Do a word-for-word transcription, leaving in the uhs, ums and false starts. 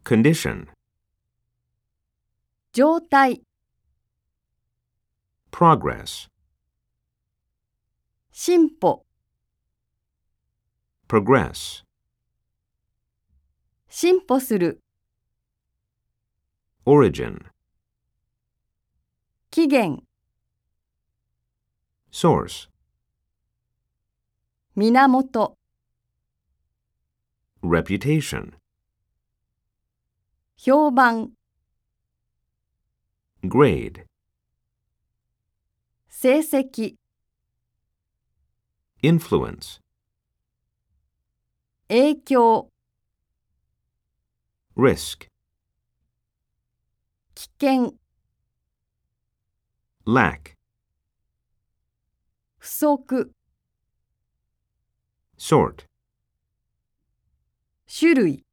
condition, 状態、 progress, 進歩、 progress, 進歩する、 origin, 起源、 source, 源、 reputation, 評判、 grade, 成績、 influence, 影響、 risk, 危険、 lack, 不足、 sort, 種類。